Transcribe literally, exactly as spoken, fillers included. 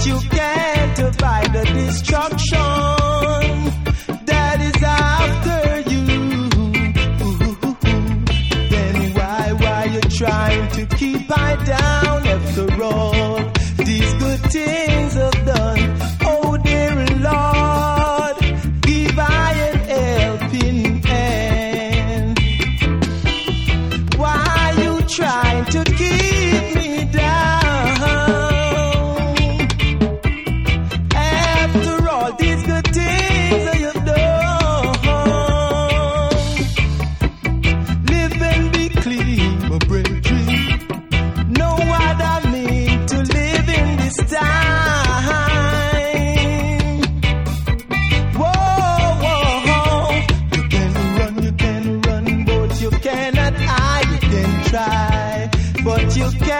but you can't avoid the destruction that is after you. Then why, why you trying to keep I down after all these good things I've done? Oh dear Lord, give I an helping hand. Why you trying to keep me down? After all these good things that you've done, live and be clean, my brethren. Know what I mean to live in this time. Whoa, whoa, you can run, you can run, but you cannot hide. You can try, but you can't.